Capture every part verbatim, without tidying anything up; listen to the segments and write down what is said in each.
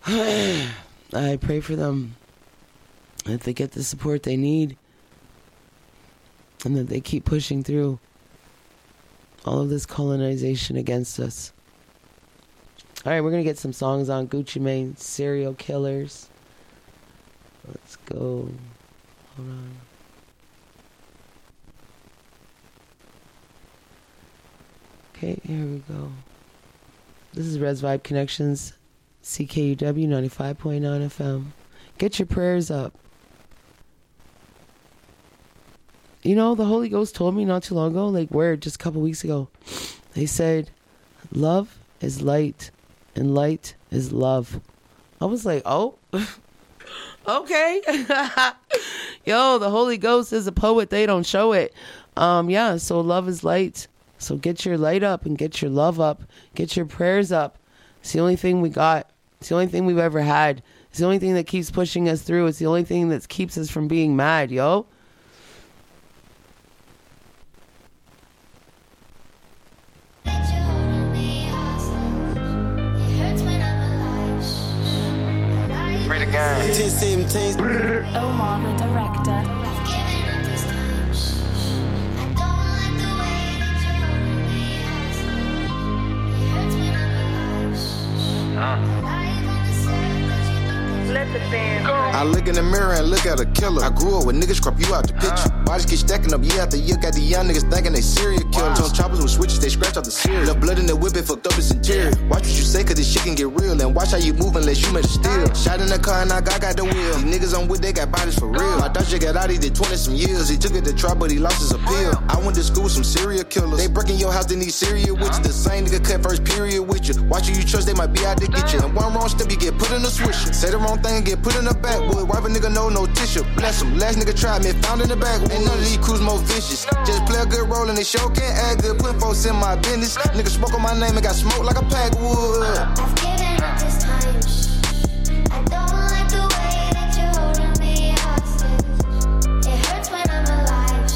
I pray for them that they get the support they need and that they keep pushing through all of this colonization against us. All right, we're going to get some songs on Gucci Mane, Serial Killers. Let's go. Hold on. Okay, here we go. This is Res Vibe Connections, C K U W ninety-five point nine F M. Get your prayers up. You know, the Holy Ghost told me not too long ago, like where, just a couple weeks ago, they said, love is light and light is love. I was like, oh, okay. Yo, the Holy Ghost is a poet. They don't show it. Um, yeah, so love is light. So get your light up and get your love up. Get your prayers up. It's the only thing we got. It's the only thing we've ever had. It's the only thing that keeps pushing us through. It's the only thing that keeps us from being mad, yo. Pray the game. Omar, the director. I look in the mirror and look at a killer. I grew up with niggas crop you out the picture. Bodies get stacking up year after year. Got the young niggas thinking they serial killers. On choppers with switches, they scratch out the cereal. The blood in the whip, it fucked up its interior. Watch what you say, cause this shit can get real. And watch how you move unless you made a steal. Shot in the car and I got, got the wheel. These niggas on with, they got bodies for real. I thought you got out, he did twenty some years. He took it to trial, but he lost his appeal. I went to school with some serial killers. They breaking your house, they need serial with you. The same nigga cut first period with you. Watch who you trust, they might be out to get you. And one wrong step, you get put in a swisher. Say the wrong thing, get put in the backwood. Wipe a nigga, no, no tissue. Bless him. Last nigga tried me, found in the backwood. Ain't none of these crews more vicious. Just play a good role and they show can't act good. Put folks in my business. Nigga spoke on my name and got smoked like a pack wood. I've given up this time. I don't like the way that you're holding me hostage. It hurts when I'm alive.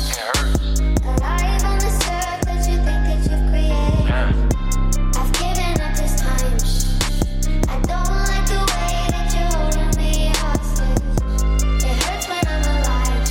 Alive on this earth that you think that you've created. I've given up this time. I don't like the way that you're holding me hostage. It hurts when I'm alive.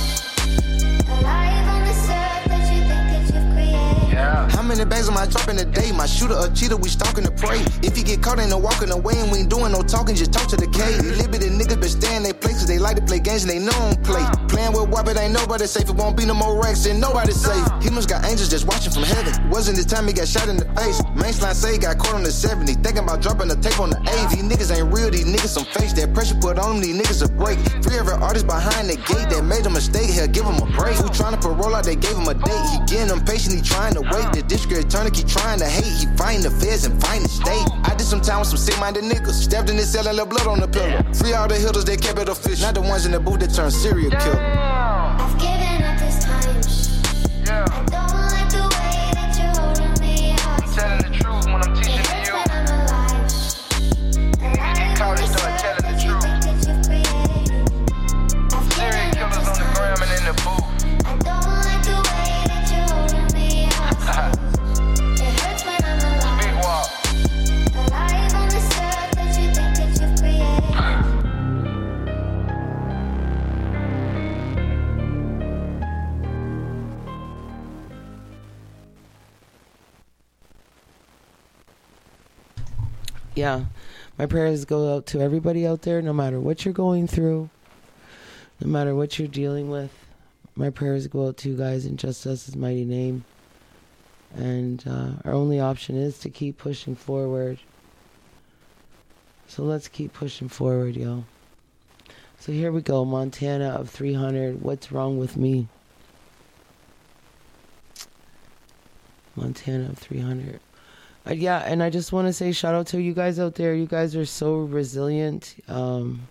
Alive on this earth that you think that you've created. How many bags am I dropping a day? My shooter a cheater, we stalking to pray. If you get caught, ain't no walking away, and we ain't doing no talking, just talk to the K. These limited niggas been staying they places, they like to play games and they know don't play. Playing with WAP, it ain't nobody safe, it won't be no more racks and nobody safe. He must got angels just watching from heaven. Wasn't the time he got shot in the face. Mainline say he got caught on the seventy, thinking about dropping the tape on the eighty. These niggas ain't real, these niggas some fakes. That pressure put on them, these niggas a break. Free every artist behind the gate that made a mistake, hell give him a break. Who trying to parole out, they gave him a date. He getting impatient, he trying to wait. The district attorney keep trying to hate. He fighting the feds and fighting the state. I did some time with some sick-minded niggas. Stabbed in his cell and left blood on the pillow. Free all the hitters, they kept it official. Not the ones in the booth that turned serial killer. I've given up this time. I don't like the way that you're holding me hostage. Telling the truth when I'm teaching It hurts when I'm alive. Alive on this earth that you think that you've created. I've given up this time. and in the booth. I don't like the way that you're holding me hostage. It hurts when I'm alive. Big walk. Alive on this earth that you think that you've created. Yeah, my prayers go out to everybody out there, no matter what you're going through, no matter what you're dealing with. My prayers go out to you guys in just us' mighty name. And uh, our only option is to keep pushing forward. So let's keep pushing forward, yo. So here we go, Montana of three hundred. What's wrong with me? Montana of three hundred. Uh, yeah, and I just want to say shout out to you guys out there. You guys are so resilient. Um,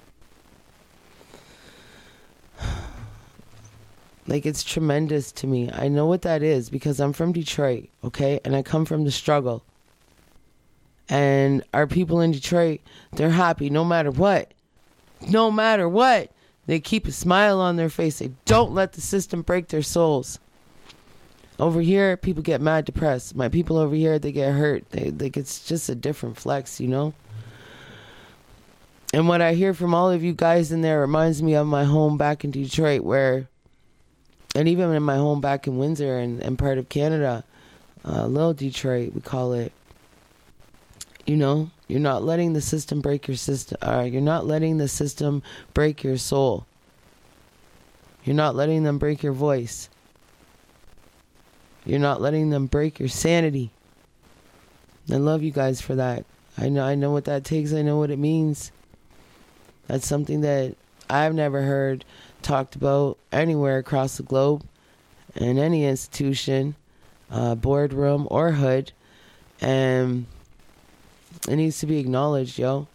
like, it's tremendous to me. I know what that is because I'm from Detroit, okay? And I come from the struggle. And our people in Detroit, they're happy no matter what. No matter what. They keep a smile on their face. They don't let the system break their souls. Over here, people get mad depressed. My people over here, they get hurt. They like it's just a different flex, you know? And what I hear from all of you guys in there reminds me of my home back in Detroit, where, and even in my home back in Windsor and, and part of Canada, uh, Little Detroit, we call it. You know, you're not letting the system break your system. Uh, you're not letting the system break your soul. You're not letting them break your voice. You're not letting them break your sanity. I love you guys for that. I know, I know what that takes. I know what it means. That's something that I've never heard talked about anywhere across the globe, in any institution, uh, boardroom or hood, and it needs to be acknowledged, yo.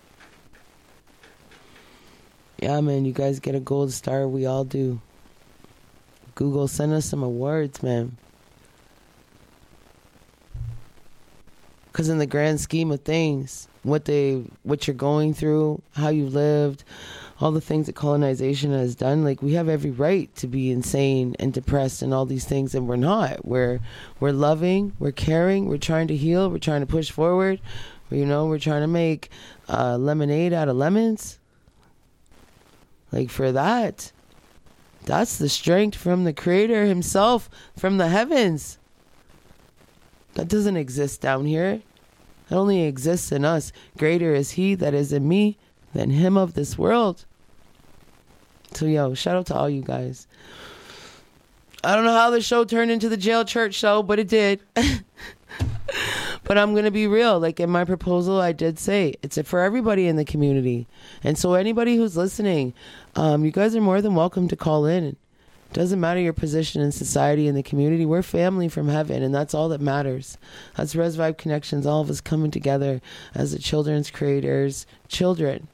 Yeah, man, you guys get a gold star. We all do. Google, send us some awards, man. Because in the grand scheme of things, what they, what you're going through, how you lived, all the things that colonization has done, like, we have every right to be insane and depressed and all these things, and we're not. We're we're loving, we're caring, we're trying to heal, we're trying to push forward. You know, we're trying to make uh, lemonade out of lemons. Like, for that, that's the strength from the Creator himself, from the heavens. That doesn't exist down here. It only exists in us. Greater is he that is in me than him of this world. So, yo, shout out to all you guys. I don't know how the show turned into the jail church show, but it did. But I'm going to be real. Like, in my proposal, I did say it's for everybody in the community. And so anybody who's listening, um, you guys are more than welcome to call in. It doesn't matter your position in society and the community. We're family from heaven, and that's all that matters. That's Res Vibe Connections, all of us coming together as the children's creators, children.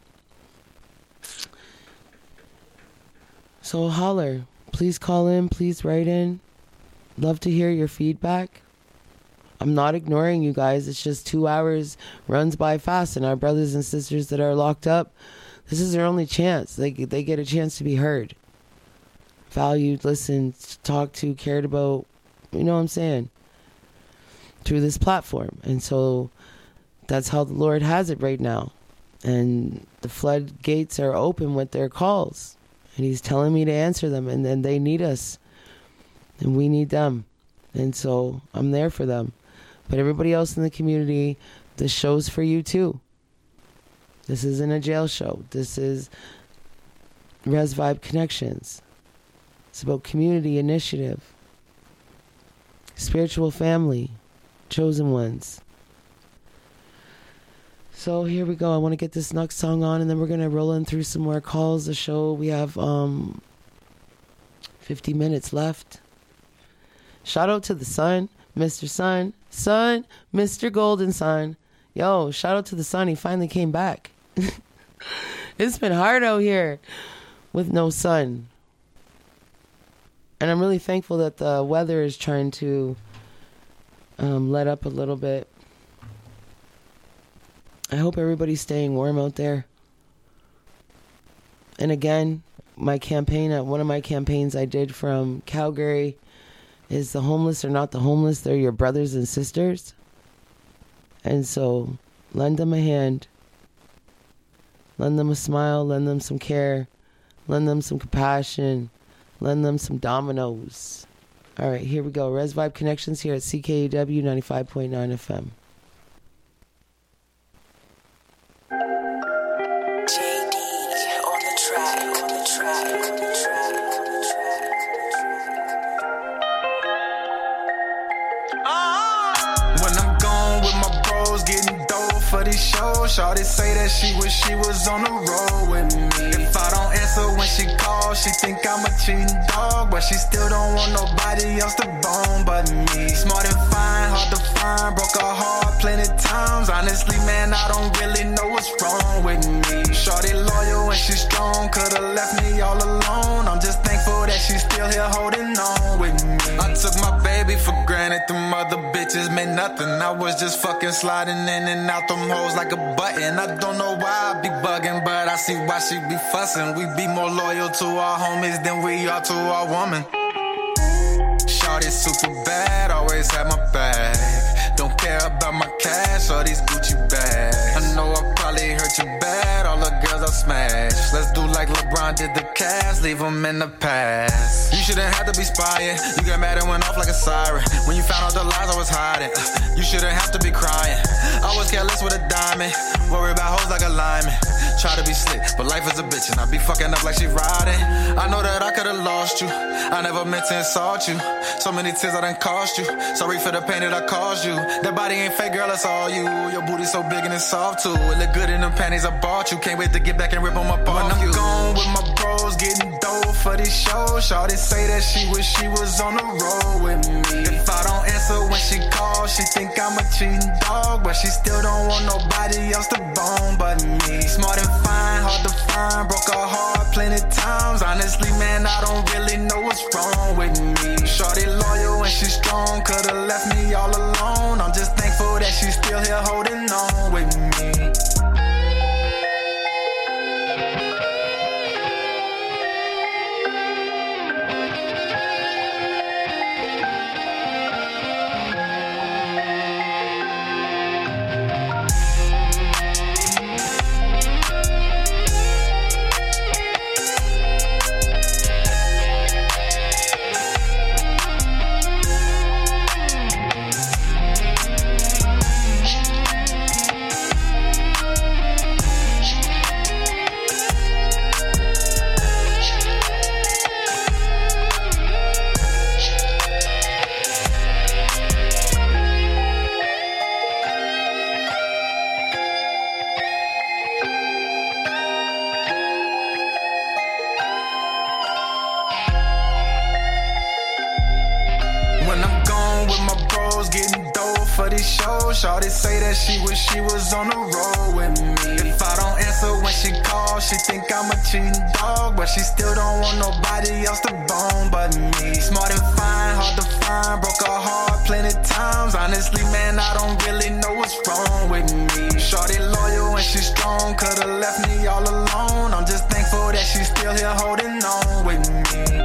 So holler. Please call in. Please write in. Love to hear your feedback. I'm not ignoring you guys. It's just two hours runs by fast, and our brothers and sisters that are locked up, this is their only chance. They they get a chance to be heard, valued, listened, talked to, cared about. You know what I'm saying? Through this platform. And so that's how the Lord has it right now. And the floodgates are open with their calls. And he's telling me to answer them. And then they need us. And we need them. And so I'm there for them. But everybody else in the community, this show's for you too. This isn't a jail show. This is Res Vibe Connections. It's about community initiative, spiritual family, chosen ones. So here we go. I want to get this next song on, and then we're going to roll in through some more calls. The show, we have um, fifty minutes left. Shout out to the sun, Mister Sun. Sun, Mister Golden Sun. Yo, shout out to the sun. He finally came back. It's been hard out here with no sun. And I'm really thankful that the weather is trying to um, let up a little bit. I hope everybody's staying warm out there. And again, my campaign, at one of my campaigns I did from Calgary, is the homeless are not the homeless, they're your brothers and sisters. And so lend them a hand, lend them a smile, lend them some care, lend them some compassion, lend them some dominoes. All right, here we go. Res Vibe Connections here at C K A W ninety-five point nine F M. J D on the track, on the track, on the track, on the track. When I'm gone with my bros, getting dope for these shows. Shawty say that she wish she was on the road with me. If I don't answer when she calls, she think I'm a cheating dog, but she still don't want nobody else to bone but me. Smart and fine, hard to find, broke her heart plenty times. Honestly, man, I don't really know what's wrong with me. Shawty loyal and she's strong, could've left me all alone. I'm just thankful that she's still here holding on with me. I took my baby for granted, them other bitches meant nothing. I was just fucking sliding in and out them hoes like a button. I don't know why I be bugging, but I see why she be fussing. We be more loyal to our homies than we are to our woman. Shawty super bad, always had my back. Don't care about my cash or these Gucci bags. I know I probably hurt you bad, all of LeBron did the cast, leave him in the past. You shouldn't have to be spying. You got mad and went off like a siren. When you found out the lies I was hiding, uh, you shouldn't have to be crying. I was careless with a diamond, worry about hoes like a lineman. Try to be slick, but life is a bitch and I be fucking up like she riding. I know that I could've lost you, I never meant to insult you. So many tears I done cost you, sorry for the pain that I caused you. That body ain't fake, girl, that's all you. Your booty so big and it's soft too. It look good in them panties I bought you. Can't wait to get back and rip on my ball. When I'm gone with my bros, getting dough for these shows. Shawty say that she wish she was on the road with me. If I don't answer when she calls, she think I'm a cheating dog, but she still don't want nobody else to bone but me. Smart and fine, hard to find, broke her heart plenty times. Honestly, man, I don't really know what's wrong with me. Shawty loyal and she's strong, could've left me all alone. I'm just thankful that she's still here holding on with me. Shawty say that she wish she was on the road with me. If I don't answer when she calls, she think I'm a cheating dog, but she still don't want nobody else to bone but me. Smart and fine, hard to find, broke her heart plenty times. Honestly, man, I don't really know what's wrong with me. Shawty loyal and she's strong, could've left me all alone. I'm just thankful that she's still here holding on with me.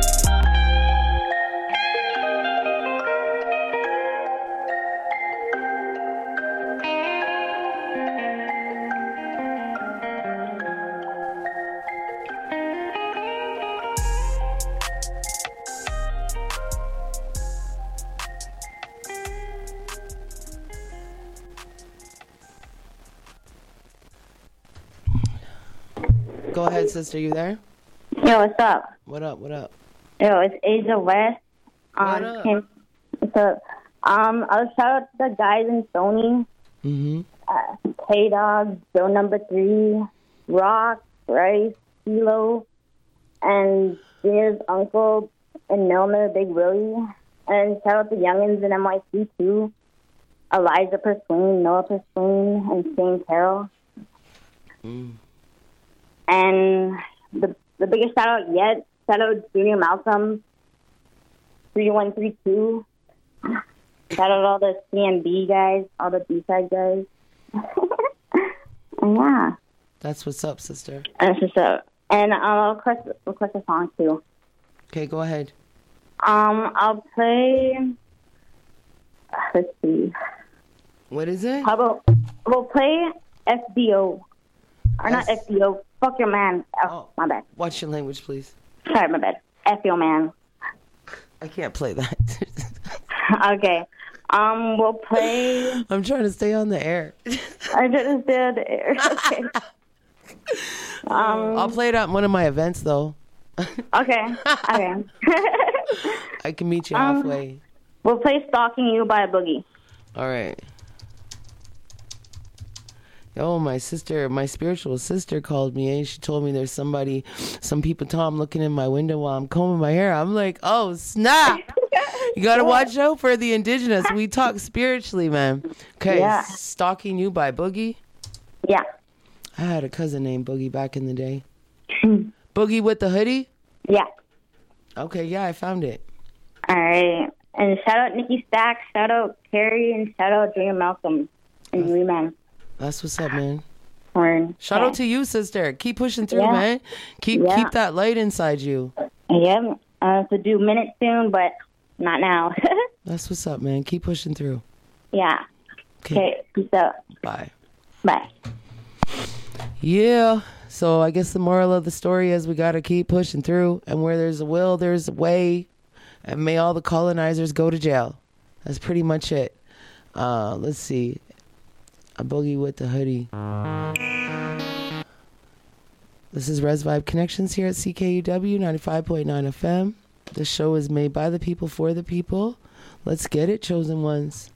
Go ahead, sister. You there? Yo, what's up? What up? What up? Yo, it's Asia West. Um, What up? Came, what's up? Um, I'll shout out to the guys in Sony. Mm-hmm. Uh, K-Dog, Joe Number Three, Rock, Rice, Kilo, and Junior's uncle and Milner, Big Willie. And shout out to Youngins and N Y C too. Elijah Purslane, Noah Purslane, and Shane Carroll. Mm. And the the biggest shout out yet, shout out Junior Malcolm, three one three two. Shout out all the C M B guys, all the B-side guys. And yeah. That's what's up, sister. That's what's up. And um, I'll request, request a song too. Okay, go ahead. Um, I'll play, let's see. What is it? How about, we'll play F D O. Or not F- F D O, fuck your man. Oh, Oh. my bad. Watch your language, please. Sorry, my bad. F your man. I can't play that. Okay. Um, we'll play. I'm trying to stay on the air. I just did. Okay. Um. I'll play it at one of my events, though. Okay. Okay. I can meet you Um, halfway. We'll play "Stalking You" by Boogie. All right. Yo, my sister, my spiritual sister called me and she told me there's somebody, some people, Tom, looking in my window while I'm combing my hair. I'm like, oh, snap. You got to watch out for the indigenous. We talk spiritually, man. Okay, Yeah. Stalking You by Boogie. Yeah. I had a cousin named Boogie back in the day. Boogie with the hoodie? Yeah. Okay, yeah, I found it. All right. And shout out Nikki Stacks, shout out Carrie, and shout out Junior Malcolm and Lee Man. That's what's up, man. Word. Shout out to you, sister. Keep pushing through, Yeah. man. Keep Yeah. keep that light inside you. Yeah. Uh, to do minutes soon, but not now. That's what's up, man. Keep pushing through. Yeah. Okay. Okay. Peace out. Bye. Bye. Yeah. So I guess the moral of the story is we got to keep pushing through, and where there's a will, there's a way, and may all the colonizers go to jail. That's pretty much it. Uh, let's see. A boogie with the hoodie. This is Res Vibe Connections here at C K U W ninety-five point nine F M. The show is made by the people for the people. Let's get it, chosen ones.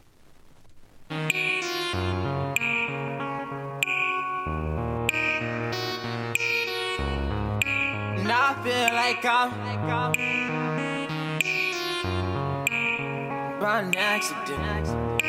And I feel like I'm, like I'm by an accident.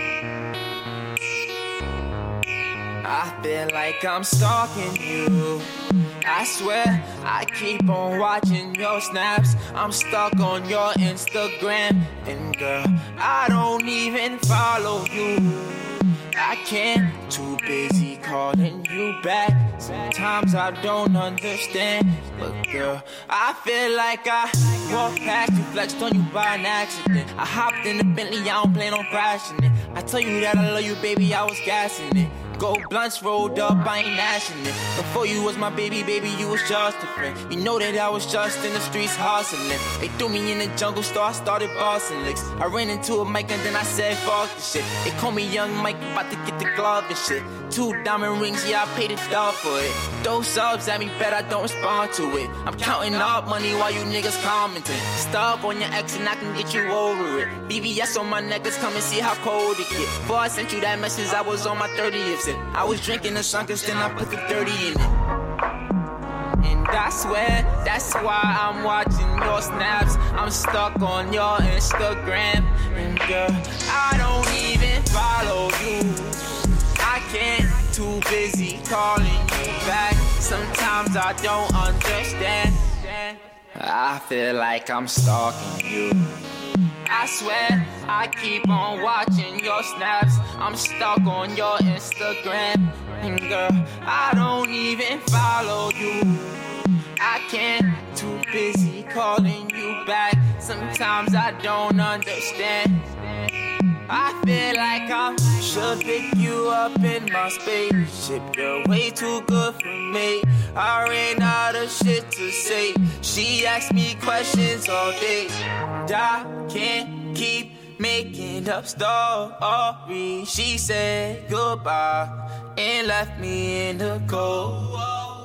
I feel like I'm stalking you. I swear I keep on watching your snaps. I'm stuck on your Instagram. And girl, I don't even follow you. I can't, too busy calling you back. Sometimes I don't understand. But girl, I feel like I walked past you, flexed on you by an accident. I hopped in the Bentley, I don't plan on crashing it. I tell you that I love you, baby, I was gassing it. Gold blunts rolled up, I ain't gnashing it. Before you was my baby, baby, you was just a friend. You know that I was just in the streets hustling. They threw me in the jungle, so I started bossing licks. I ran into a mic and then I said, fuck this shit. They call me Young Mike, about to get the glove and shit. Two diamond rings, yeah, I paid a dollar for it. Those subs at me, bet I don't respond to it. I'm counting up money while you niggas commenting. Stop on your ex and I can get you over it. B B S on my necklace, come and see how cold it get. Before I sent you that message, I was on my thirtieth. I was drinking the sunkers, then I put the thirty in it. And I swear, that's why I'm watching your snaps. I'm stuck on your Instagram. And girl, I don't even follow you. I can't, too busy calling you back. Sometimes I don't understand. I feel like I'm stalking you. I swear, I keep on watching your snaps. I'm stuck on your Instagram. And girl, I don't even follow you. I can't, too busy calling you back. Sometimes I don't understand. I feel like I should pick you up in my spaceship. You're way too good for me. I ran out of shit to say. She asked me questions all day. And I can't keep making up stories. She said goodbye and left me in the cold.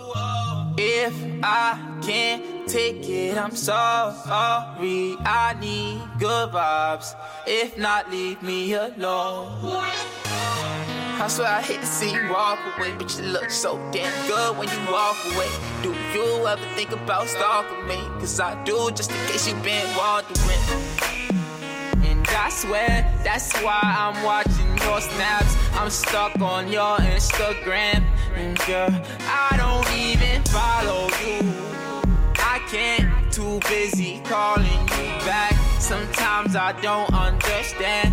If I can't take it, I'm sorry. I need good vibes. If not, leave me alone. I swear I hate to see you walk away, but you look so damn good when you walk away. Do you ever think about stalking me? Cause I do, just in case you've been wondering. And I swear, that's why I'm watching your snaps. I'm stuck on your Instagram. And girl, I don't even follow you. I can't, too busy calling you back. Sometimes I don't understand.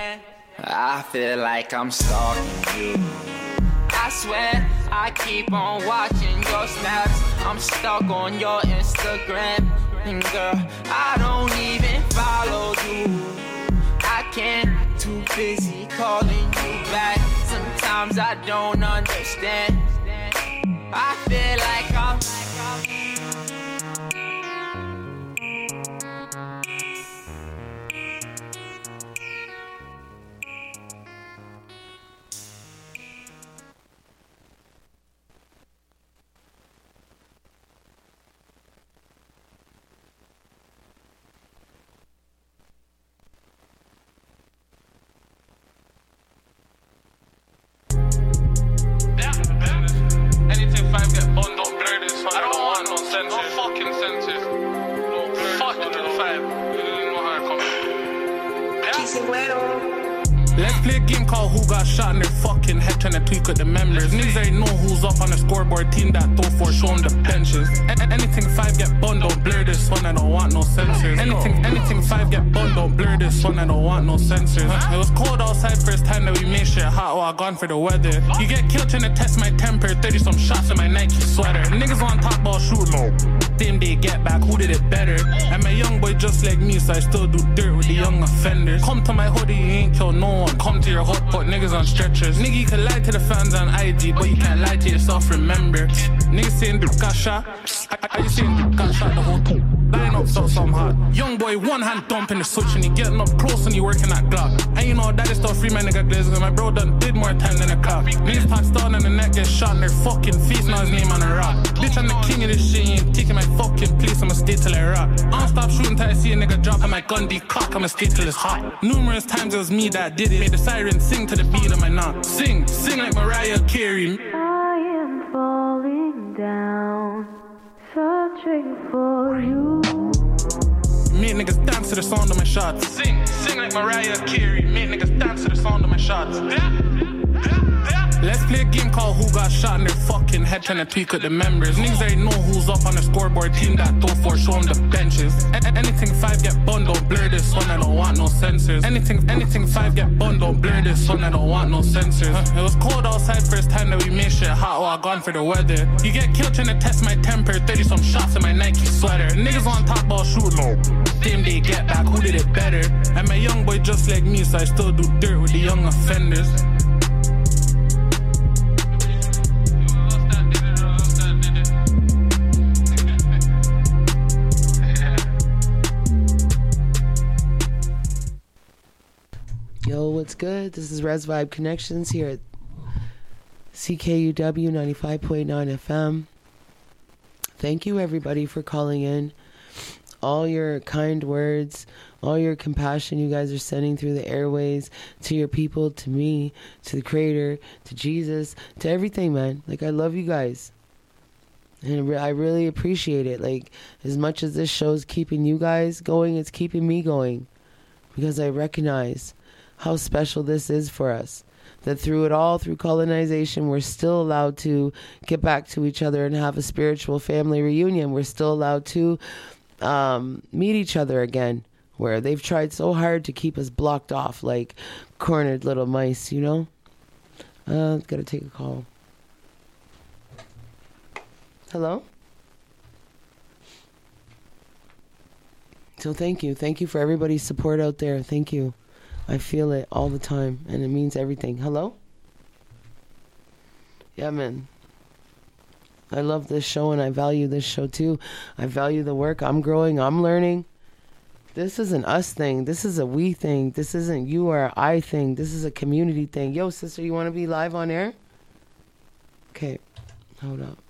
I feel like I'm stalking you. I swear, I keep on watching your snaps. I'm stuck on your Instagram. And girl, I don't even follow you. I can't, too busy calling you back. Sometimes I don't understand. I feel like I'm Let's play a game called Who Got Shot in Their Fucking Head, trying to tweak with the members. Niggas already know who's up on the scoreboard, team that throw for, show them the benches. A- anything five get bundled, blur this one, I don't want no censors. Anything, anything five get bundled, blur this one, I don't want no censors. It was cold outside first time that we made shit hot, while I gone for the weather. You get killed trying to test my temper, thirty some shots in my Nike sweater. Niggas want to talk about shoot low. Same day get back, who did it better? I'm a young boy just like me, so I still do dirt with the young offenders. Come to my hoodie, you ain't kill no one. Come come to your hut, put niggas on stretchers. Nigga, you can lie to the fans on I G, but you can't lie to yourself, remember. Niggas saying the got shot. How you saying the got shot the whole time? Line up so some hard. Young boy, one hand dumping the switch and he getting up close and he working that Glock. And you know that is still free man nigga glazed, cause my bro done did more time than a cop. Niggas passed down and the neck get shot in their fucking face, now his name on a rock. Bitch, I'm the king of this shit, you ain't taking my fucking place, I'ma stay till I rock. I don't stop shooting till I see a nigga drop and my gun decock, I'ma stay till it's hot. Numerous times it was me that did it, made the siren sing to the beat of my knock. Sing, sing like Mariah Carey. I am falling down, searching for you. Make niggas dance to the sound of my shots. Sing, sing like Mariah Carey. Make niggas dance to the sound of my shots. Let's play a game called Who Got Shot in their fucking head, trying to tweak with the members. Niggas already know who's up on the scoreboard, team that throw for, show them the benches. A- anything five get bundled, blur this one, I don't want no censors. Anything, anything five get bundled, blur this one, I don't want no censors. Huh, it was cold outside first time that we made shit hot, oh I gone for the weather. You get killed trying to test my temper, thirty some shots in my Nike sweater. Niggas on top ball shoot low. Same day get back, who did it better? And my young boy just like me, so I still do dirt with the young offenders. Yo, what's good? This is Res Vibe Connections here at C K U W ninety-five point nine F M. Thank you, everybody, for calling in. All your kind words, all your compassion you guys are sending through the airways to your people, to me, to the Creator, to Jesus, to everything, man. Like, I love you guys. And I really appreciate it. Like, as much as this show's keeping you guys going, it's keeping me going. Because I recognize how special this is for us. That through it all, through colonization, we're still allowed to get back to each other and have a spiritual family reunion. We're still allowed to um, meet each other again, where they've tried so hard to keep us blocked off like cornered little mice, you know? Uh, gotta take a call. Hello? So thank you. Thank you for everybody's support out there. Thank you. I feel it all the time, and it means everything. Hello? Yeah, man. I love this show, and I value this show, too. I value the work. I'm growing. I'm learning. This isn't us thing. This is a we thing. This isn't you or I thing. This is a community thing. Yo, sister, you want to be live on air? Okay. Hold up.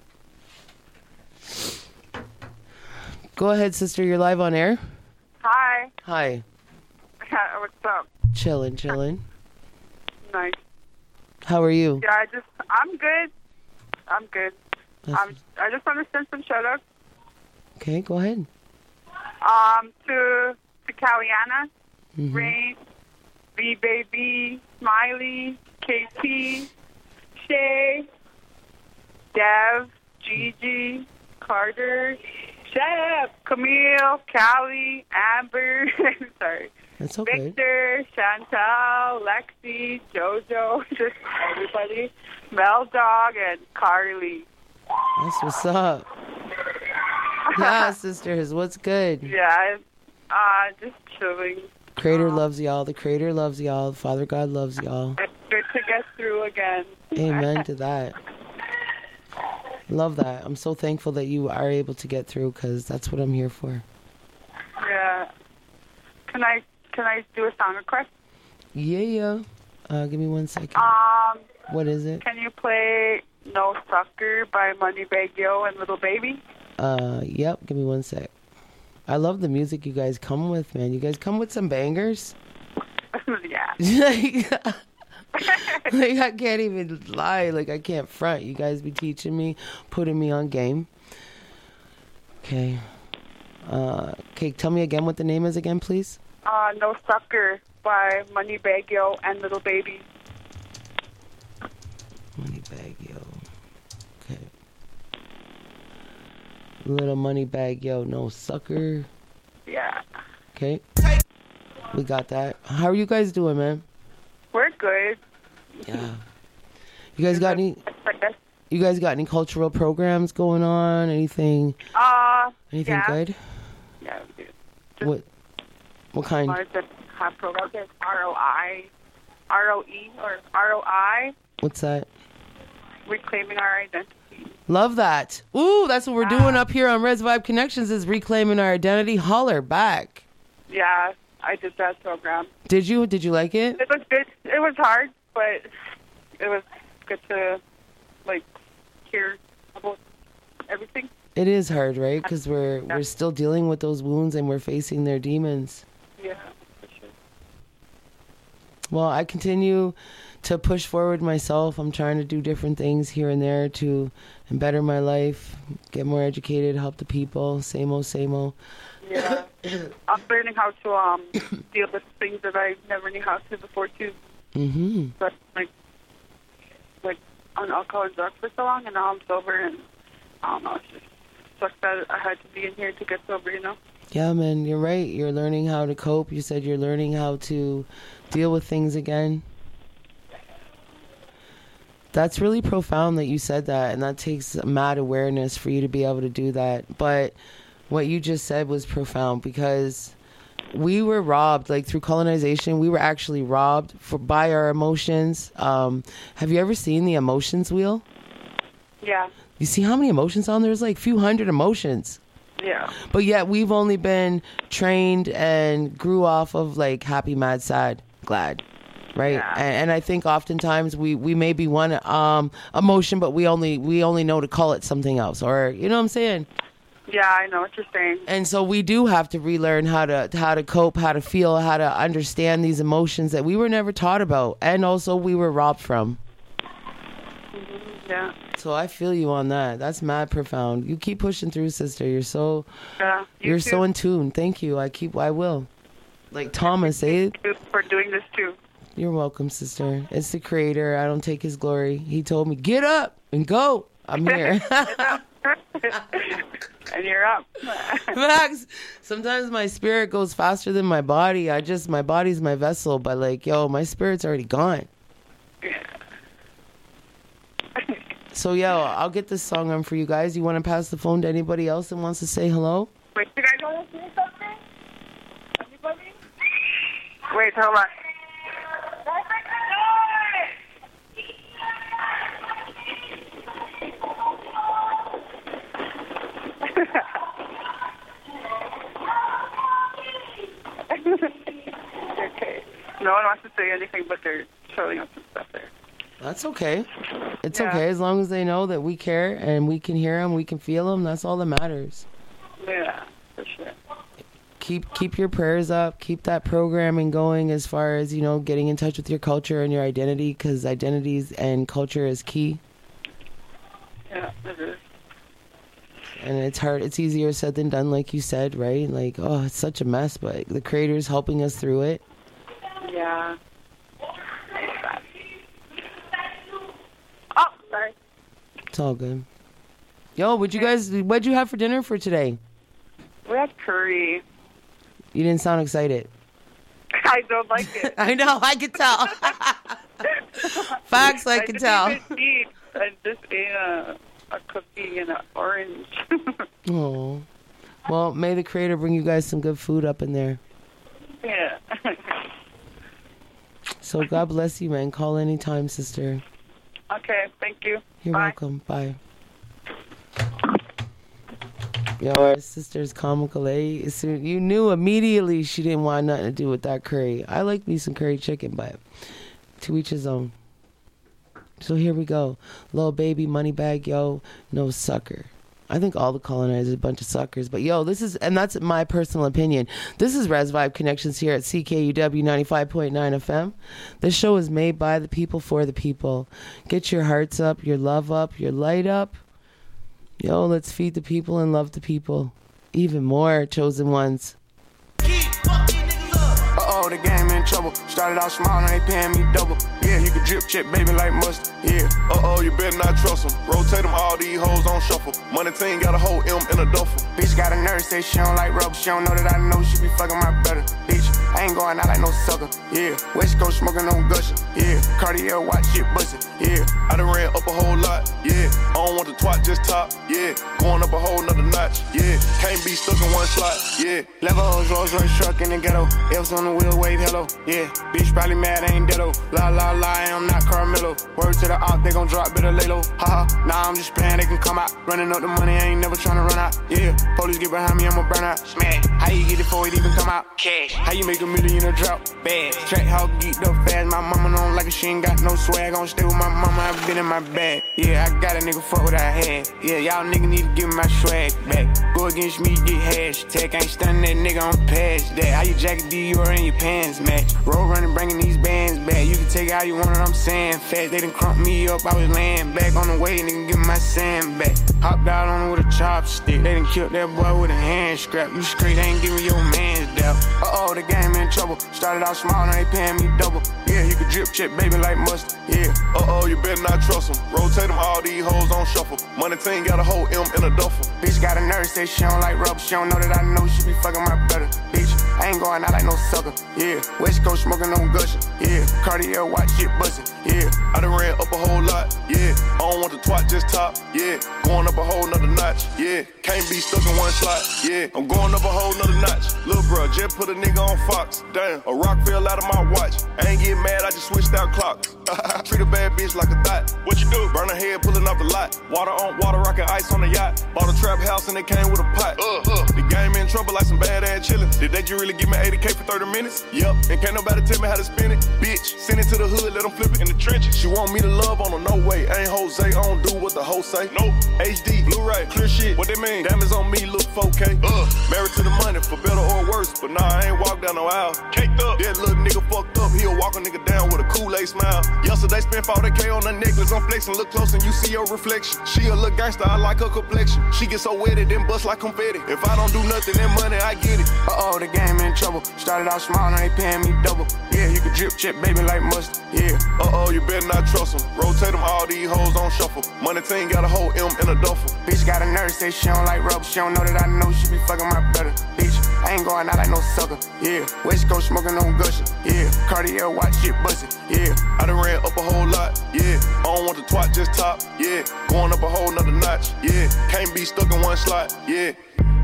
Go ahead, sister. You're live on air. Hi. Hi. What's up? Chillin', chillin'. Nice. How are you? Yeah, I just, I'm good. I'm good. Um, I just want to send some shout outs. Okay, go ahead. Um, to, to Caliana, Mm-hmm. Rain, B Baby, Smiley, K T, Shay, Dev, Gigi, Carter, Chef, Camille, Callie, Amber, sorry. That's okay. Victor, Chantal, Lexi, Jojo, just everybody, Mel Dog, and Carly. That's what's up. Yeah, sisters, what's good? Yeah, uh, just chilling. Creator loves y'all. The Creator loves y'all. The Father God loves y'all. It's good to get through again. Amen to that. Love that. I'm so thankful that you are able to get through, because that's what I'm here for. Yeah. Can I can I do a song request? Yeah, yeah. Uh, give me one second. Um. What is it? Can you play No Sucker by Moneybag Yo and Little Baby? Uh, yep. Give me one sec. I love the music you guys come with, man. You guys come with some bangers. Yeah. like, like, I can't even lie. Like, I can't front. You guys be teaching me, putting me on game. Okay. Uh, okay, tell me again what the name is again, please. Uh, No Sucker by Moneybag Yo and Little Baby. Moneybag Yo. Okay. Little Moneybag Yo, No Sucker. Yeah. Okay. We got that. How are you guys doing, man? We're good. Yeah. You guys got any? You guys got any cultural programs going on? Anything? Uh. Anything yeah. good? Yeah, we do. Just What? What kind? wanted to have programs. There's R O I, R O E or R O I. What's that? Reclaiming our identity. Love that. Ooh, that's what we're doing up here on Res Vibe Connections is reclaiming our identity. Holler back. Yeah, I did that program. Did you? Did you like it? It was good. It was hard, but it was good to, like, hear about everything. It is hard, right? Because we're yeah. we're still dealing with those wounds and we're facing their demons. Yeah, for sure. Well, I continue to push forward myself. I'm trying to do different things here and there to better my life, get more educated, help the people. Same old, same old. Yeah. I'm learning how to um deal with things that I never knew how to before, too. Mm-hmm. But, like, like on alcohol and drugs for so long, and now I'm sober, and I don't know, it's just sucks that I had to be in here to get sober, you know? Yeah, man, you're right. You're learning how to cope. You said you're learning how to deal with things again. That's really profound that you said that, and that takes mad awareness for you to be able to do that. But what you just said was profound because we were robbed, like through colonization, we were actually robbed for by our emotions. Um, have you ever seen the emotions wheel? Yeah. You see how many emotions on there? There's like a few hundred emotions. Yeah. But yet we've only been trained and grew off of like happy, mad, sad, glad. Right. Yeah. And, and I think oftentimes we, we may be one um, emotion, but we only we only know to call it something else. Or, you know what I'm saying? Yeah, I know what you're saying. And so we do have to relearn how to how to cope, how to feel, how to understand these emotions that we were never taught about. And also we were robbed from. Mm-hmm. Yeah. So I feel you on that. That's mad profound. You keep pushing through, sister. You're so yeah, you you're too. so in tune. Thank you. I keep I will. Like Thomas, eh? Thank you for doing this too. You're welcome, sister. It's the creator. I don't take his glory. He told me, get up and go. I'm here. And you're up. Max, sometimes my spirit goes faster than my body. I just, my body's my vessel, but like, yo, my spirit's already gone. Yeah. So, yo, I'll get this song on for you guys. You want to pass the phone to anybody else that wants to say hello? Wait, you guys want to say something? Anybody? Wait, hold on. Okay. No one wants to say anything, but they're showing us some stuff there. That's okay. It's Yeah. okay as long as they know that we care and we can hear them, we can feel them. That's all that matters. Yeah, for sure. Keep keep your prayers up. Keep that programming going as far as, you know, getting in touch with your culture and your identity, because identities and culture is key. Yeah, it is. And it's hard. It's easier said than done, like you said, right? Like, oh, it's such a mess, but the creator's helping us through it. Yeah. Oh, sorry. It's all good. Yo, what'd you guys, what'd you have for dinner for today? We had curry. You didn't sound excited. I don't like it. I know, I can tell. Facts, I, I can tell. I just eat. I just ate a, a cookie and an orange. Oh. Well, may the creator bring you guys some good food up in there. Yeah. So God bless you, man. Call anytime, sister. Okay, thank you. You're Bye. welcome. Bye. Yo, our sister's comical, eh? Soon, you knew immediately she didn't want nothing to do with that curry. I like me some curry chicken, but to each his own. So here we go. Little baby money bag, yo, no sucker. I think all the colonizers are a bunch of suckers. But yo, this is, and that's my personal opinion. This is Res Vibe Connections here at C K U W ninety-five point nine F M. This show is made by the people for the people. Get your hearts up, your love up, your light up. Yo, let's feed the people and love the people. Even more, chosen ones. Uh-oh, the game in trouble. Started out small, now they paying me double. Yeah, you can drip check, baby, like mustard. Yeah. Uh-oh, you better not trust them. Rotate them, all these hoes on shuffle. Money team got a whole M in a duffel. Bitch got a nurse, say she don't like rubber. She don't know that I know she be fucking my brother. Bitch, I I ain't going out like no sucker, yeah. West Coast smoking on gusher, yeah. Cartier watch shit bustin', yeah. I done ran up a whole lot, yeah. I don't want the twat, just top, yeah. Going up a whole nother notch, yeah. Can't be stuck in one slot, yeah. Levels, Rolls Royce truck in the ghetto. Elves on the wheel, wave hello, yeah. Bitch probably mad, I ain't deado. La la la, I am not Carmelo. Word to the op, they gon' drop, better lay low. Haha, nah, I'm just playing, they can come out. Running up the money, I ain't never tryna run out, yeah. Police get behind me, I'ma burn out. Smash, how you get it before it even come out? Cash, how you make a million in a drought? Bad, track how geeked up fast. My mama don't like it, she ain't got no swag. Gon' stay with my mama, I been in my bag. Yeah, I got a nigga fuck what I had. Yeah, y'all nigga need to give me my swag back. Go against me, get hashtag. Ain't stunning that nigga, I'm past that. How you jacket Dior in your pants match? Roll running, bringing these bands back. You can take it how you want it, I'm saying fast. They done crump me up, I was laying back on the way, nigga, give me my sand back. Hopped out on it with a chopstick. They done killed that boy with a hand scrap. You straight ain't giving your man's doubt. Uh-oh, the game in trouble. Started out small, now they paying me double. Yeah, you can drip check, baby, like mustard. Yeah. Uh-oh, you better not trust them. Rotate them, all these hoes on shuffle. Money team got a whole M in a duffel. Bitch got a nurse, say she don't like rubber. She don't know that I know she be fucking my brother. Bitch, I ain't going out like no sucker. Yeah, West Coast smoking on gusher. Yeah, Cartier watch shit bustin'. Yeah, I done ran up a whole lot. Yeah, I don't want the twat, just top. Yeah, going up a whole nother notch. Yeah, can't be stuck in one slot. Yeah, I'm going up a whole nother notch. Lil' bruh, just put a nigga on Fox. Damn, a rock fell out of my watch. I ain't get mad, I just switched out clocks. Treat a bad bitch like a thot. What you do? Burn her head, pulling off the lot. Water on water, rockin' ice on the yacht. Bought a trap house and it came with a pot. Uh, uh. The game in trouble like some bad ass chillin'. Did they just really give me eighty K for thirty minutes? Yup, and can't nobody tell me how to spin it. Bitch, send it to the hood, let them flip it in the trenches. She want me to love on her, no way. I ain't Jose, I don't do what the hoes say. Nope, H D, Blu-ray, clear shit. What they mean? Diamonds on me, look four K. Uh, married to the money, for better or worse. But nah, I ain't walk down no aisle. Caked up, that little nigga fucked up. He'll walk a nigga down with a Kool-Aid smile. Yesterday spent forty K on her necklace. I'm flexing, look close and you see your reflection. She a little gangster, I like her complexion. She get so wet it then bust like confetti. If I don't do nothing, that money, I get it. Uh-oh, the game in trouble. Started out small, now they paying me double. Yeah, you can drip check, baby, like mustard. Yeah. Uh-oh, you better not trust them. Rotate them, all these hoes on shuffle. Money team got a whole M in a duffel. Bitch got a nurse, say she don't like rubber. She don't know that I know she be fucking my brother. Bitch, I ain't going out like no sucker. Yeah, West Coast smoking on gusher. Yeah, Cartier watch shit bustin'. Yeah, I done ran up a whole lot. Yeah, I don't want the twat, just top. Yeah, going up a whole nother notch. Yeah, can't be stuck in one slot. Yeah.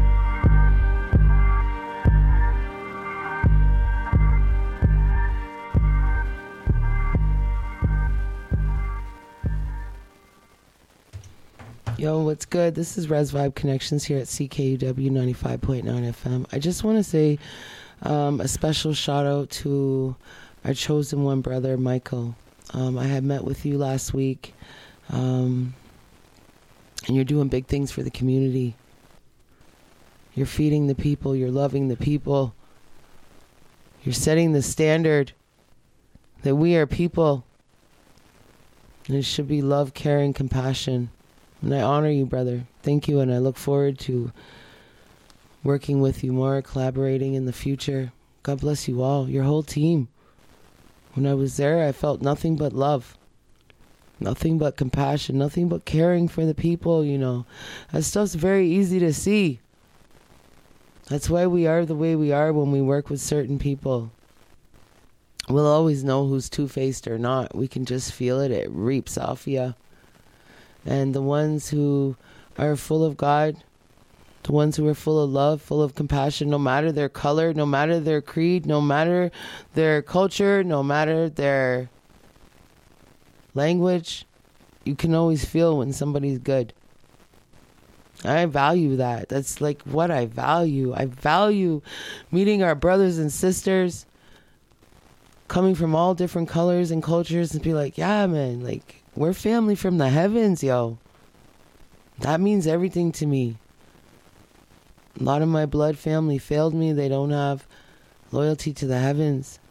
Yo, what's good? This is Res Vibe Connections here at C K U W ninety-five point nine F M. I just want to say um, a special shout out to our chosen one brother, Michael. Um, I had met with you last week, um, and you're doing big things for the community. You're feeding the people. You're loving the people. You're setting the standard that we are people. And it should be love, caring, compassion. And I honor you, brother. Thank you, and I look forward to working with you more, collaborating in the future. God bless you all, your whole team. When I was there, I felt nothing but love. Nothing but compassion, nothing but caring for the people, you know. That stuff's very easy to see. That's why we are the way we are when we work with certain people. We'll always know who's two-faced or not. We can just feel it. It reaps off you. And the ones who are full of God, the ones who are full of love, full of compassion, no matter their color, no matter their creed, no matter their culture, no matter their language, you can always feel when somebody's good. I value that. That's like what I value. I value meeting our brothers and sisters coming from all different colors and cultures and be like, yeah, man, like, we're family from the heavens, yo. That means everything to me. A lot of my blood family failed me. They don't have loyalty to the heavens.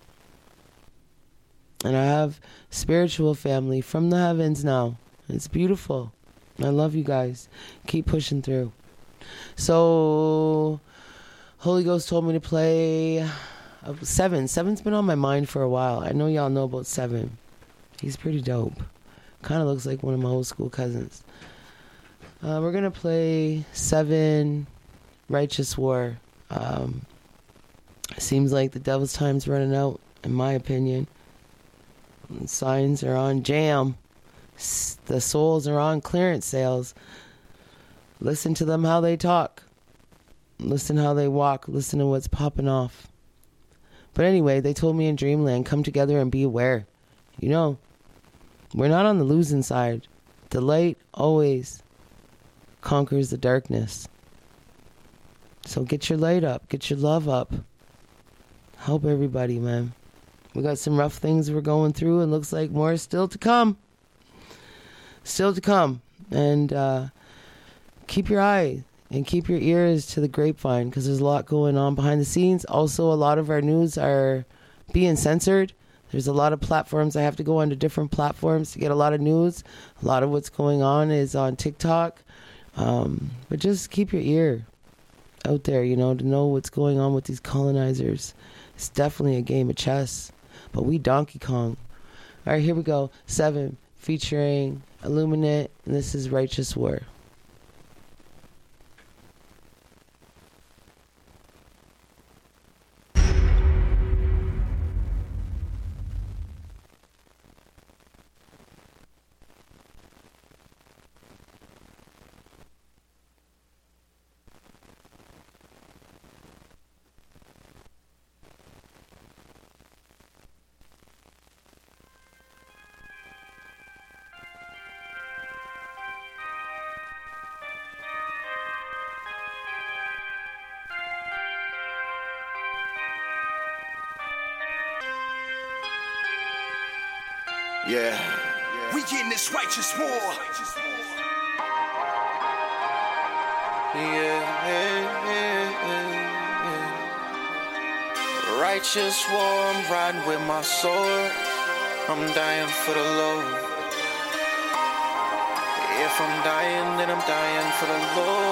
And I have spiritual family from the heavens now. It's beautiful. I love you guys. Keep pushing through. So, Holy Ghost told me to play uh, Seven. Seven's been on my mind for a while. I know y'all know about Seven. He's pretty dope. Kind of looks like one of my old school cousins. Uh, we're going to play Seven, Righteous War. Um, Seems like the devil's time's running out, in my opinion. Signs are on jam. The souls are on clearance sales. Listen to them how they talk. Listen how they walk. Listen to what's popping off. But anyway, they told me in Dreamland, come together and be aware. You know, we're not on the losing side. The light always conquers the darkness. So get your light up. Get your love up. Help everybody, man. We got some rough things we're going through, and looks like more is still to come. Still to come. And uh, keep your eye and keep your ears to the grapevine, because there's a lot going on behind the scenes. Also, a lot of our news are being censored. There's a lot of platforms. I have to go onto different platforms to get a lot of news. A lot of what's going on is on TikTok. Um, but just keep your ear out there, you know, to know what's going on with these colonizers. It's definitely a game of chess. But we Donkey Kong. All right, here we go. Seven, featuring Illuminate, and this is Righteous War. Yeah. We in this righteous war. Yeah. Righteous war, I'm riding with my sword. I'm dying for the Lord. If I'm dying, then I'm dying for the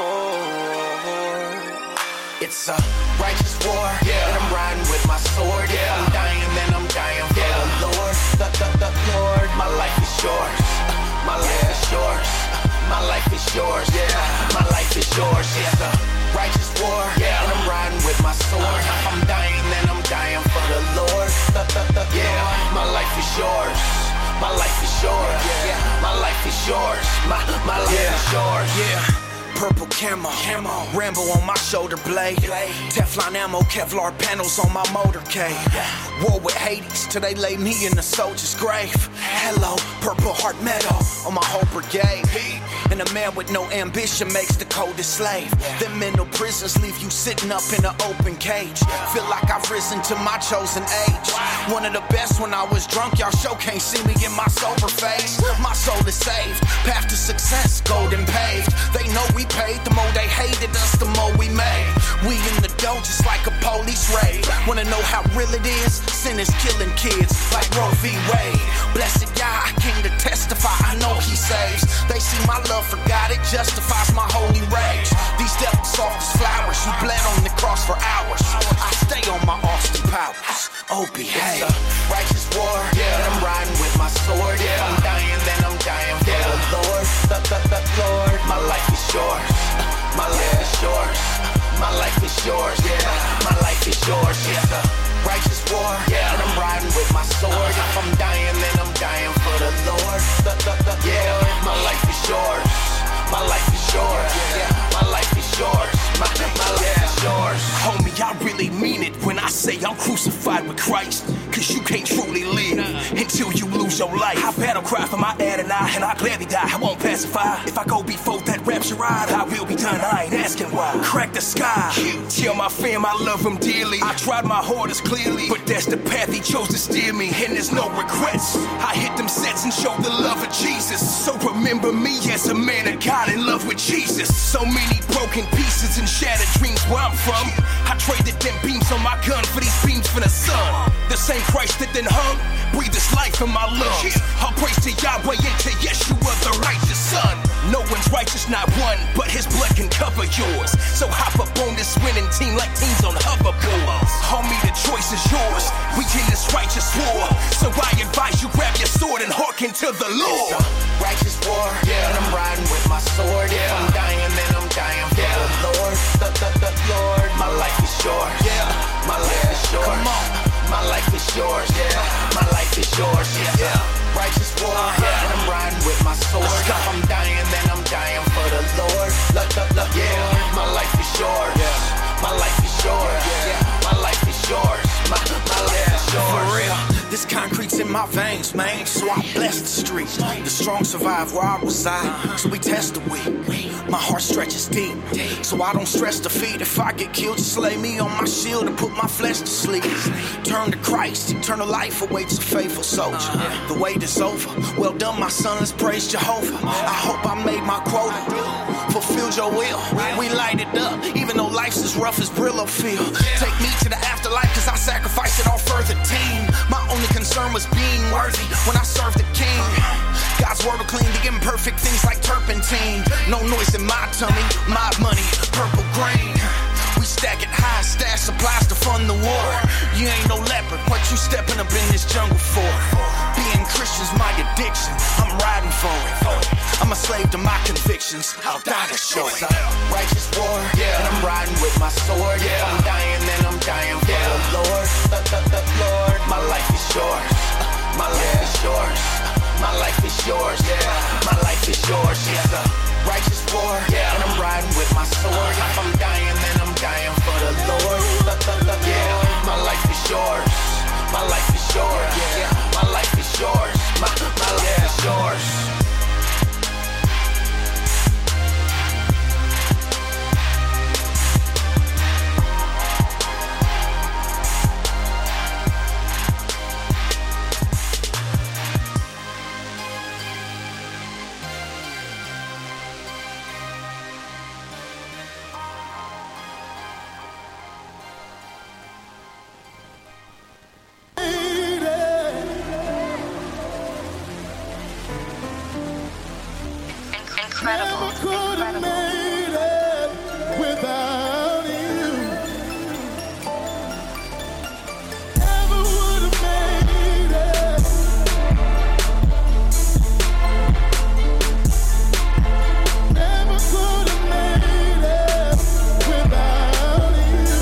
Lord. It's a righteous war, yeah. And I'm riding with my sword. Yeah. If I'm dying, then I'm dying for yeah. the Lord. The, the, the Lord, my life is yours. My life yeah. is yours. My life is yours. Yeah. My life is yours. It's a righteous war, yeah. And I'm riding with my sword. Uh-huh. If I'm dying, then I'm dying for the Lord. The, the, the yeah. Lord, my life is yours. My life is yours. Yeah. My life is yours. My, my life yeah. is yours. Yeah. Purple camo, camo, Rambo on my shoulder blade, blade. Teflon ammo, Kevlar panels on my motorcade. War with Hades till they lay me in the soldier's grave. Hello, Purple Heart medal on my whole brigade. And a man with no ambition makes the coldest slave. Them mental prisons leave you sitting up in an open cage. Feel like I've risen to my chosen age. One of the best when I was drunk, y'all show can't see me in my sober face. My soul is saved, path to success, golden paved. They know we paid, the more they hated us, the more we made. We in the dough just like a police raid. Wanna know how real it is? Sin is killing kids like Roe v. Wade. Blessed Yah, I came to testify, I know he saves. They see my love for God, it justifies my holy rage. These devils soft as flowers, you bled on the cross for hours. I stay on my Austin Powers. Oh, behave. It's a righteous war, yeah. And I'm riding with my sword. Yeah. If I'm dying, then I'm dying for yeah. the Lord. The, the, the Lord, my life is yours. My life yeah. is yours. My life is yours. Yeah. My life is yours. It's a righteous war, yeah. And I'm riding with my sword. Uh-huh. If I'm dying, then I'm dying for the Lord. The, the, the yeah. Lord, my life is yours. My life is yours. Yeah. My life is yours. My, my life yeah. is yours. Homie, I really mean it when I say I'm crucified with Christ. Cause you can't truly live until you lose your life. I battle cry for my ad and I, and I gladly die. I won't pacify. If I go before that rapture ride, I will be done. I ain't asking why. Crack the sky. Tell my fam I love him dearly. I tried my hardest clearly, but that's the path he chose to steer me. And there's no regrets. I hit them sets and showed the love of Jesus. So remember me as a man of God in love with Jesus. So many broken pieces and shattered dreams where I'm from. I traded them beams on my gun for these beams from the sun. The same Christ that then hung, breathe this life in my lungs. I'll praise to Yahweh and to Yeshua, the righteous son. No one's righteous, not one, but his blood can cover yours. So hop up on this winning team like teams on hoverboards. Homie, the choice is yours. We in this righteous war. So I advise you grab your sword and hearken to the Lord. Righteous war, yeah. And I'm riding with my sword. Yeah. If I'm dying, then I'm dying for yeah. the Lord. The, the, the Lord, my life is yours. Yeah. My life is my veins, man. So I bless the streets. The strong survive where I reside. So we test the weak. My heart stretches deep. So I don't stress defeat. If I get killed, just lay me on my shield and put my flesh to sleep. Turn to Christ. Eternal life awaits a faithful soldier. The wait is over. Well done, my son. Let's praise Jehovah. I hope I made my quota. Fulfilled your will. We light it up. Even though life's as rough as Brillo feel. Take me to the afterlife cause I sacrificed it all for the team. My only concern was being worthy when I served the king. God's word will clean to give him perfect things like turpentine. No noise in my tummy, my money, purple grain. We stack it high, stash supplies to fund the war. You ain't no leopard, what you stepping up in this jungle for? Being Christian's my addiction, I'm riding for it. I'm a slave to my convictions, I'll die to show it. Righteous war, yeah. And I'm riding with my sword. Yeah. If I'm dying, then I'm dying for yeah. the Lord. The, the, the Lord, my life is yours. My life yeah. is yours. My life is yours. Yeah. My life is yours. It's a righteous war, yeah. And I'm riding with my sword. If I'm dying, then I'm dying for the Lord. The, the, the yeah. My life is yours. My life is yours. Yeah. My life is yours. My, my life yeah. is yours. Incredible. Incredible. Without you, never would have made it. Never could have made it without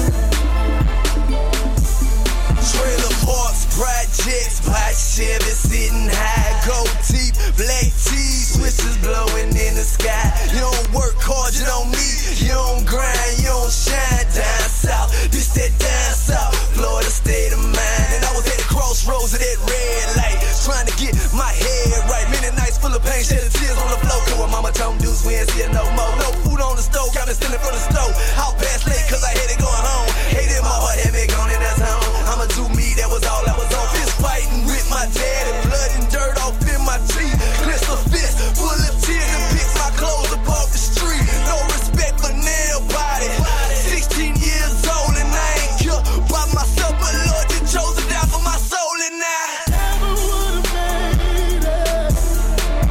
you. Trailer parks, projects, black Chevy sitting high, gold teeth, black teeth, switches blowing in the sky. You don't work hard, you don't meet, you don't grind, you don't shine. Down south, this that down south, Florida state of mind. And I was at the crossroads of that red light, trying to get my head right. Many nights full of pain, shedding tears on the floor. Cause what mama told me dudes, we ain't see no more. No food on the stove, got me standing from the stove. Out past late, cause I had it going home. Hated my heart, had me gone, and that's home. I'ma do me, that was all I was on. Fist fighting with my dad, and blood and dirt off in my teeth. Clench a fist, full of tears, and picks my clothes up off the street. No respect for nail body. sixteen years old, and I ain't killed by myself, but Lord, you chose to die for my soul, and I never would have made it.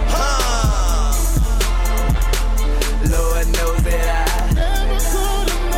Huh. Lord knows that I never could have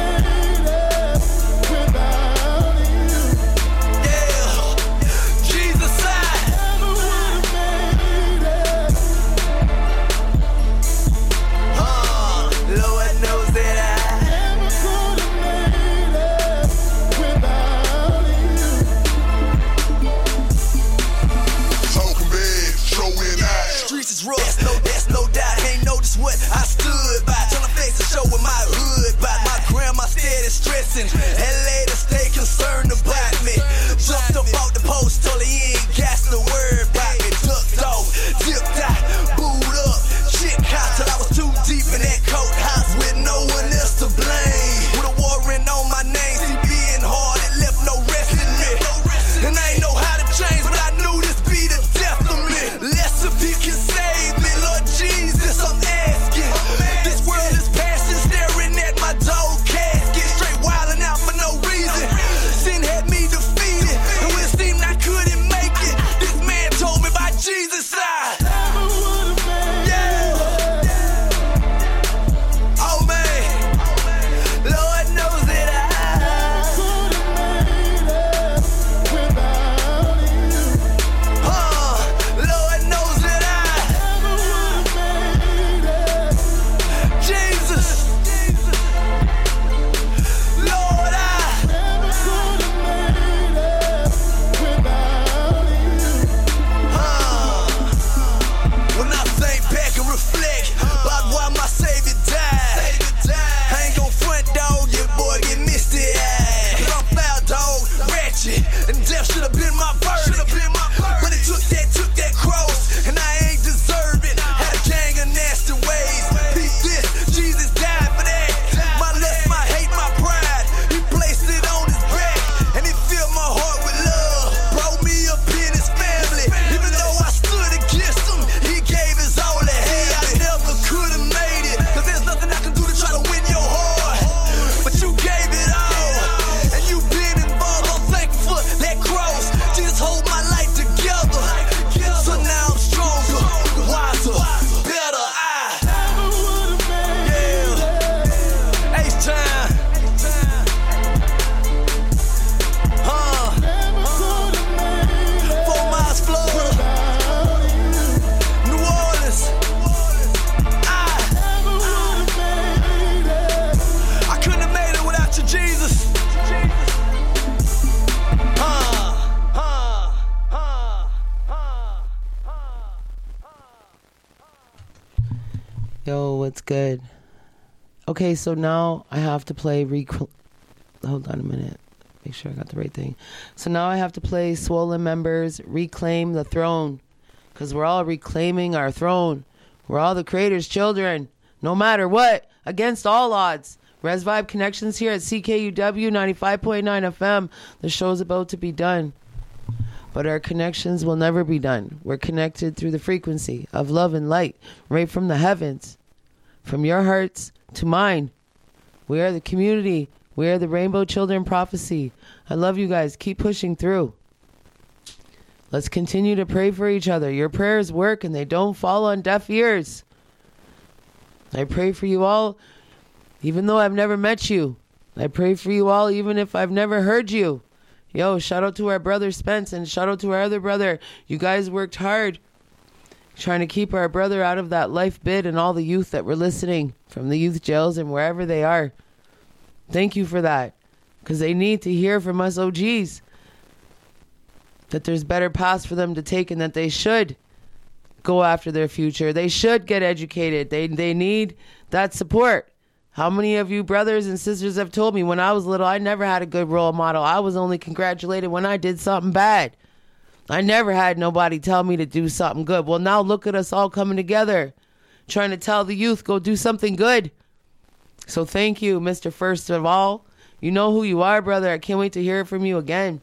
good. Okay, so now I have to play... Rec- Hold on a minute. Make sure I got the right thing. So now I have to play Swollen Members, Reclaim the Throne. Because we're all reclaiming our throne. We're all the Creator's children. No matter what. Against all odds. Res Vibe Connections here at C K U W ninety-five point nine F M. The show's about to be done. But our connections will never be done. We're connected through the frequency of love and light. Right from the heavens. From your hearts to mine. We are the community. We are the Rainbow Children Prophecy. I love you guys. Keep pushing through. Let's continue to pray for each other. Your prayers work and they don't fall on deaf ears. I pray for you all, even though I've never met you. I pray for you all, even if I've never heard you. Yo, shout out to our brother Spence and shout out to our other brother. You guys worked hard trying to keep our brother out of that life bid and all the youth that were listening from the youth jails and wherever they are. Thank you for that, because they need to hear from us O Gs that there's better paths for them to take and that they should go after their future. They should get educated. They they need that support. How many of you brothers and sisters have told me when I was little, I never had a good role model. I was only congratulated when I did something bad. I never had nobody tell me to do something good. Well, now look at us all coming together, trying to tell the youth, go do something good. So thank you, Mister First of All. You know who you are, brother. I can't wait to hear from you again.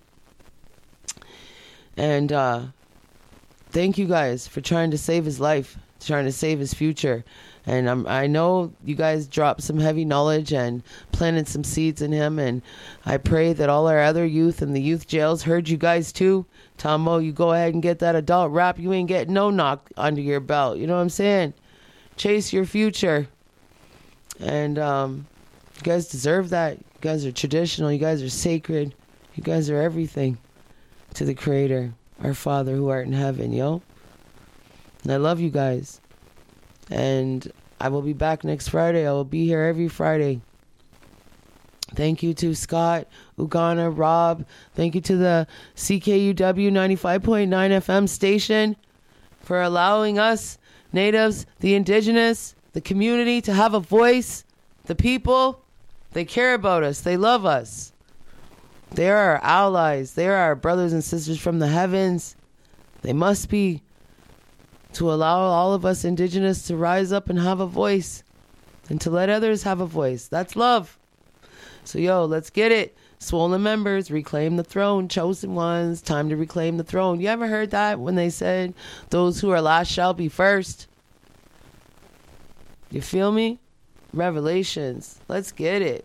And uh, thank you guys for trying to save his life, trying to save his future. And I'm, I know you guys dropped some heavy knowledge and planted some seeds in him. And I pray that all our other youth in the youth jails heard you guys too. Tombo, you go ahead and get that adult rap. You ain't getting no knock under your belt. You know what I'm saying? Chase your future. And um, you guys deserve that. You guys are traditional. You guys are sacred. You guys are everything to the Creator, our Father who art in heaven, yo. And I love you guys. And I will be back next Friday. I will be here every Friday. Thank you to Scott, Ugana, Rob. Thank you to the C K U W ninety-five point nine F M station for allowing us, natives, the indigenous, the community to have a voice. The people, they care about us. They love us. They are our allies. They are our brothers and sisters from the heavens. They must be, to allow all of us indigenous to rise up and have a voice and to let others have a voice. That's love. So, yo, let's get it. Swollen members, reclaim the throne. Chosen ones, time to reclaim the throne. You ever heard that when they said, those who are last shall be first? You feel me? Revelations. Let's get it.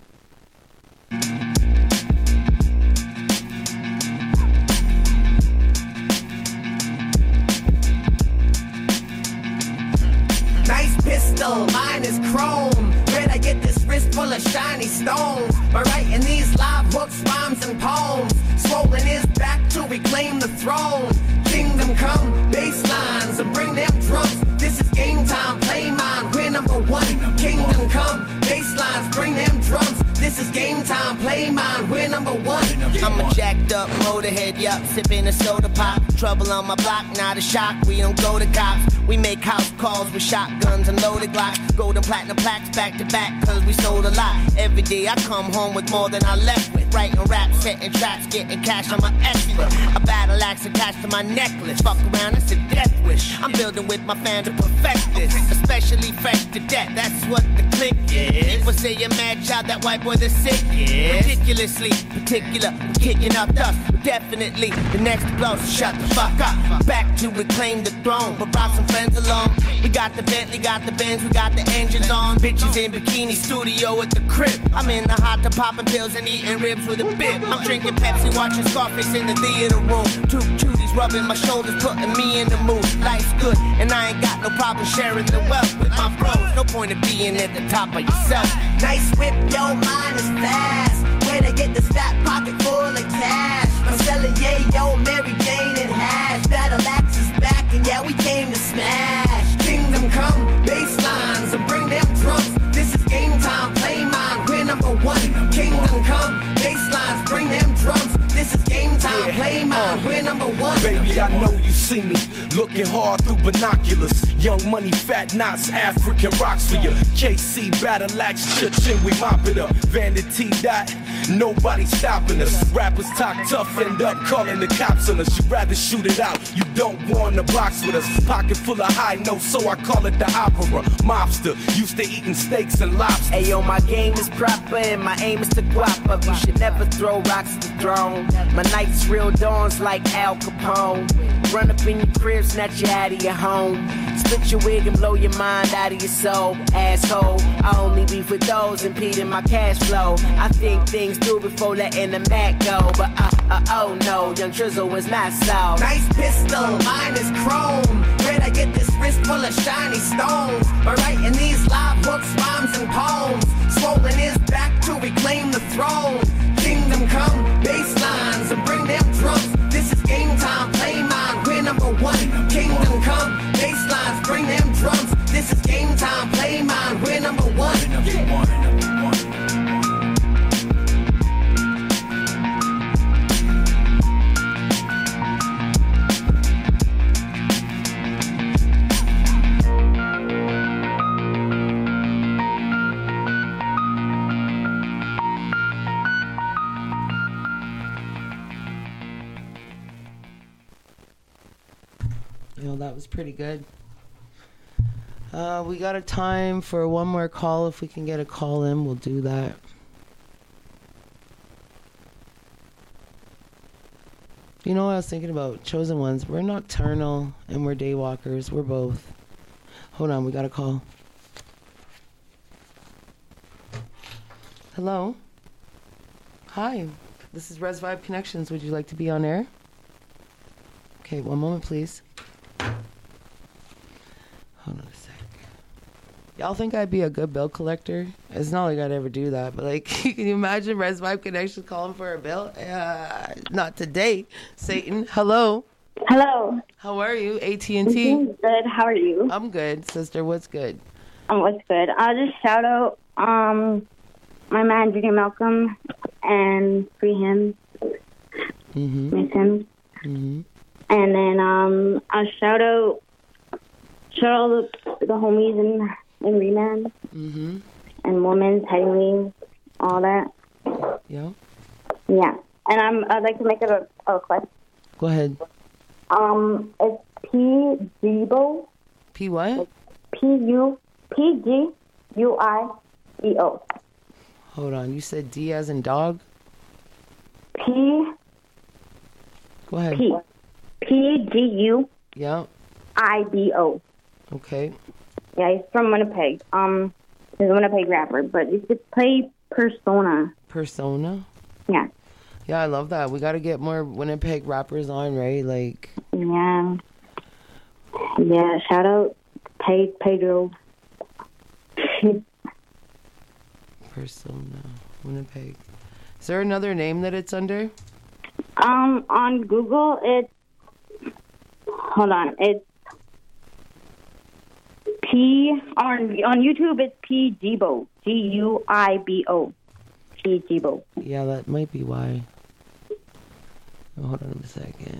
Nice pistol, mine is chrome. Where'd I get this wrist full of shiny stones? By writing these live hooks, rhymes, and poems. Swollen is back to reclaim the throne. Kingdom come, bass lines, and bring them drums. This is game time, play mine, we're number one. Kingdom come, bass lines, bring them drums. This is game time, play mine, we're number one. I'm a jacked up motorhead, yup, sipping a soda pop. Trouble on my block, not a shock, we don't go to cops. We make house calls with shotguns and loaded glocks. Golden platinum plaques back to back, cause we sold a lot. Every day I come home with more than I left with. Writing raps, setting traps, getting cash on my escort. A battle axe attached to my necklace. Fuck around, it's a death wish. I'm building with my fan to perfect this. Especially fresh to death, that's what the click is. People say you're mad child, that white boy the sick is. Ridiculously particular, kicking up dust. Definitely the next blow, so shut the fuck up. Back to reclaim the throne, but brought some friends along. We got the Bentley, got the Benz, we got the engines on. Bitches in bikini, studio at the crib. I'm in the hot tub popping pills and eating ribs with a bib. I'm drinking Pepsi, watching Scarface in the theater room. Two cuties rubbing my shoulders, putting me in the mood. Life's good, and I ain't got no problem sharing the wealth with my bros. No point of being at the top of yourself. Nice whip, yo, mine is fast. Where'd I get this fat pocket full of cash? I'm selling yay, yo, Mary Jane and hash. Battle axe is back, and yeah, we came to smash. Kingdom come, bass lines, and bring them drums. This is game time, play mine, we're number one. Kingdom come, bass lines, bring them drums. This is game time, play play mine, we're number one. Baby, I know you see me looking hard through binoculars. Young money, fat knots, African rocks for you. K C, battle axe, cha-ching, we mop it up. Vanity dot, nobody stopping us. Rappers talk tough, end up calling the cops on us. You'd rather shoot it out, you don't want to box with us. Pocket full of high notes, so I call it the opera. Mobster, used to eating steaks and lobster. Ayo, my game is proper and my aim is to guap up. You should never throw rocks at the throne. My nights real dawns like Al Capone. Run up in your crib, snatch you out of your home. Split your wig and blow your mind out of your soul. Asshole, I only beef with those impeding my cash flow. I think things through before letting the Mac go. But uh, uh, oh no, Young Trizzle is not so. Nice pistol, mine is chrome. Where'd I get this wrist full of shiny stones? By writing these live hooks, rhymes, and poems. Swollen his back to reclaim the throne. Kingdom come, bass lines, and bring them drums. This is game time, play mine, we're number one. Kingdom come, bass lines, bring them drums. This is game time, play mine, we're number one. That was pretty good. Uh, we got a time for one more call. If we can get a call in, we'll do that. You know what I was thinking about? Chosen Ones. We're nocturnal and we're daywalkers. We're both. Hold on, we got a call. Hello. Hi. This is Res Vibe Connections. Would you like to be on air? Okay, one moment, please. Hold on a sec. Y'all think I'd be a good bill collector? It's not like I'd ever do that, but like, can you imagine Res Vibe Connections calling for a bill? Uh, not today, Satan. Hello. Hello. How are you? A T and T? Good. How are you? I'm good, sister. What's good? Um, what's good? I'll just shout out um my man Judy Malcolm and free him. Mm-hmm. Miss him. Mm-hmm. And then um I'll shout out shout out the, the homies in in Remand. Mm-hmm. And Women's Heading all that. Yeah. Yeah. And I'm I'd like to make it a, a request. Go ahead. Um it's P Gibo. P what? P U P G U I E O. Hold on. You said D as in dog? P Go ahead. P P G U Yeah. I B O. Okay. Yeah, he's from Winnipeg. Um, he's a Winnipeg rapper, but he should play Persona. Persona? Yeah. Yeah, I love that. We got to get more Winnipeg rappers on, right? Like. Yeah. Yeah. Shout out Pe- Pedro. Persona, Winnipeg. Is there another name that it's under? Um, on Google, it's hold on, it's P on on YouTube. It's P Gibo, G U I B O, P Gibo. Yeah, that might be why. Oh, hold on a second.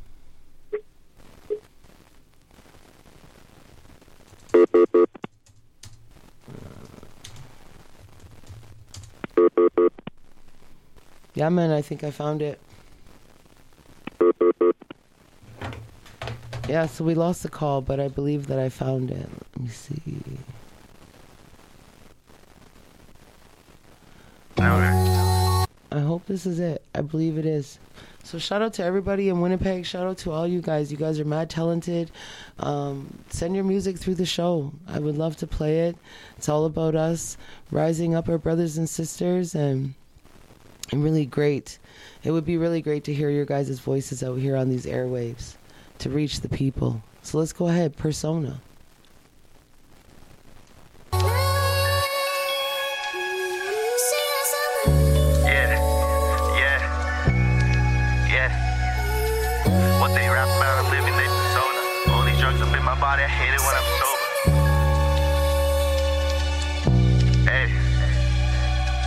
Yeah, man, I think I found it. Yeah, so we lost the call, but I believe that I found it. Let me see. I hope this is it. I believe it is. So shout out to everybody in Winnipeg. Shout out to all you guys. You guys are mad talented. Um, send your music through the show. I would love to play it. It's all about us rising up our brothers and sisters, and and really great. It would be really great to hear your guys' voices out here on these airwaves to reach the people. So let's go ahead. Persona. What they rap about, I'm living their persona. All these drugs up in my body, I hate it when I'm sober. Hey.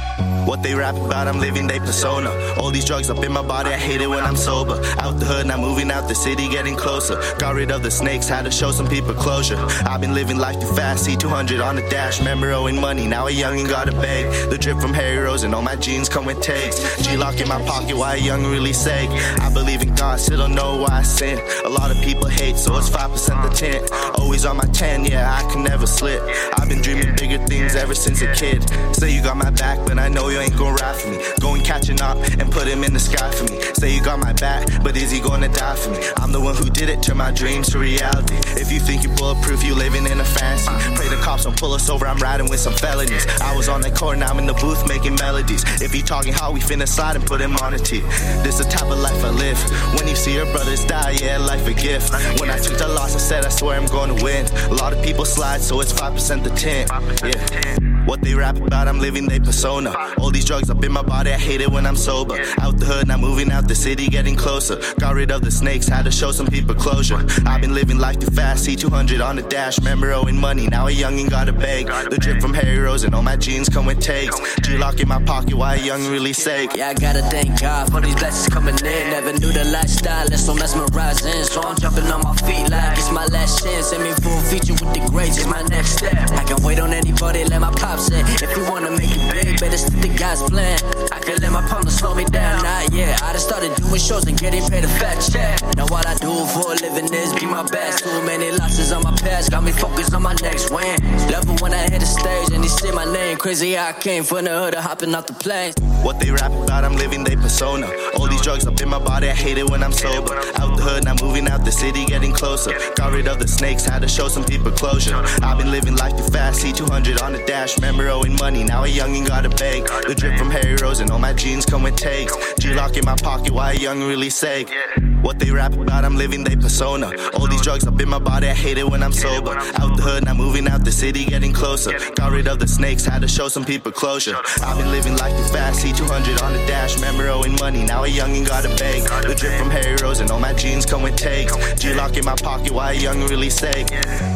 What they rap about, I'm living they persona. All these drugs up in my body, I hate it when I'm sober. Out the hood, now moving out the city, getting closer. Got rid of the snakes, had to show some people closure. I've been living life too fast, C two hundred on the dash. Remember owing money, now a youngin' gotta beg. The drip from Harry Rose and all my jeans come with tags. G-lock in my pocket, why a youngin' really sake. I believe in God, still don't know why I sin. A lot of people hate, so it's five percent the tint. Always on my ten, yeah, I can never slip. I've been dreaming bigger things ever since a kid. Say you got my back, but I know you ain't gon' ride for me. Going catching up and put him in the sky for me. Say you got my back, but is he gonna die for me? I'm the one who did it, turn my dreams to reality. If you think you bulletproof, you living in a fantasy. Pray the cops don't pull us over, I'm riding with some felonies. I was on the court, now I'm in the booth making melodies. If you talking how we finna slide and put him on a tee. This the type of life I live. When you see your brothers die, yeah, life a gift. When I took the loss, I said I swear I'm gonna win. A lot of people slide, so it's five percent the tint. Yeah. What they rap about, I'm living they persona. All these drugs up in my body, I hate it when I'm sober. Out the hood, now moving out the city, getting closer. Got rid of the snakes, had to show some people closure. I've been living life too fast, C two hundred on the dash. Remember owing money, now a youngin' gotta beg. The drip from Harry Rose and all my jeans come with tags. G-lock in my pocket, why a youngin' really sake. Yeah, I gotta thank God for these blessings coming in. Never knew the lifestyle, that's so mesmerizing. So I'm jumping on my feet like it's my last chance. Send me full feature with the greats, it's my next step. I can wait on anybody, let my pops in. If you wanna make it big, better stick to God's plan. I can let my partner slow me down, not yet. I just started doing shows and getting paid a fat check. Now what I do for a living is be my best. Too many losses on my past, got me focused on my next win. Love it when I hit the stage and they say my name. Crazy how I came from the hood, hopping off the plane. What they rap about, I'm living they persona. All these drugs up in my body, I hate it when I'm sober. Out the hood, now moving out the city, getting closer. Got rid of the snakes, had to show some people closure. I've been living life too fast, C two hundred on the dash. Remember owing money, now a youngin' gotta beg. The drip from Harry Rose and all my jeans come with tags. G-lock in my pocket, why a youngin' really sake. What they rap about, I'm living they persona. All these drugs up in my body, I hate it when I'm sober. Out the hood, now moving out the city, getting closer. Got rid of the snakes, had to show some people closure. I've been living life too fast, C two hundred on the dash. Remember owing money, now a youngin' gotta beg. The drip from Harry Rose and all my jeans come with tags. G-lock in my pocket, why a youngin' really sake.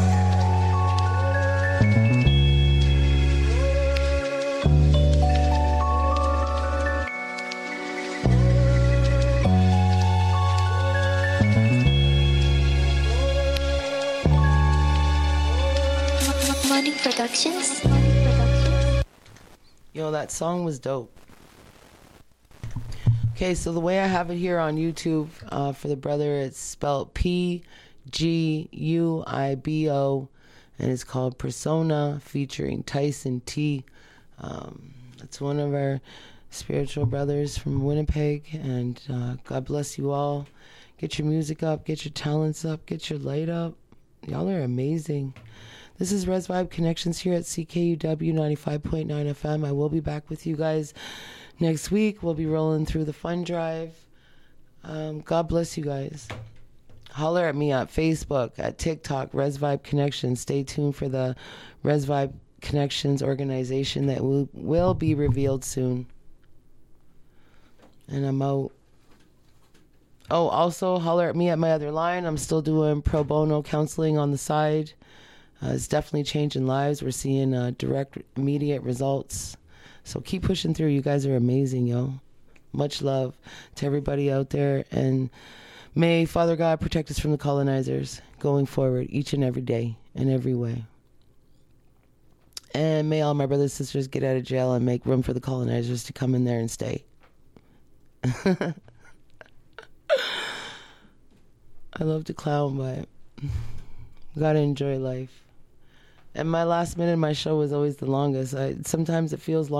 Money Productions. Yo, that song was dope. Okay, so the way I have it here on YouTube uh, for the brother, it's spelled P G U I B O, and it's called Persona, featuring Tyson T. Um, it's one of our spiritual brothers from Winnipeg, and uh, God bless you all. Get your music up, get your talents up, get your light up. Y'all are amazing. This is Res Vibe Connections here at C K U W ninety-five point nine F M. I will be back with you guys next week. We'll be rolling through the fun drive. Um, God bless you guys. Holler at me at Facebook, at TikTok, Res Vibe Connections. Stay tuned for the Res Vibe Connections organization that will, will be revealed soon. And I'm out. Oh, also holler at me at my other line. I'm still doing pro bono counseling on the side. Uh, it's definitely changing lives. We're seeing uh, direct, immediate results. So keep pushing through. You guys are amazing, yo. Much love to everybody out there. And may Father God protect us from the colonizers going forward each and every day in every way. And may all my brothers and sisters get out of jail and make room for the colonizers to come in there and stay. I love to clown, but gotta enjoy life. And my last minute of my show was always the longest. I, sometimes it feels long.